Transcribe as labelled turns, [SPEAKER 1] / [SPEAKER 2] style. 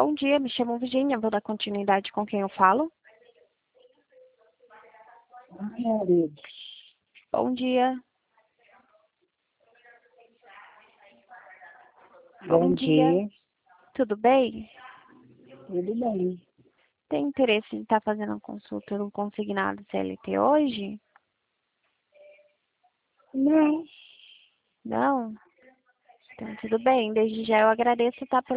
[SPEAKER 1] Bom dia, me chamo Virginia, vou dar continuidade com quem eu falo. Bom dia.
[SPEAKER 2] Bom dia.
[SPEAKER 1] Tudo bem?
[SPEAKER 2] Tudo bem.
[SPEAKER 1] Tem interesse em estar fazendo uma consulta no consignado CLT hoje?
[SPEAKER 2] Não.
[SPEAKER 1] Não? Então, tudo bem. Desde já eu agradeço, tá, pela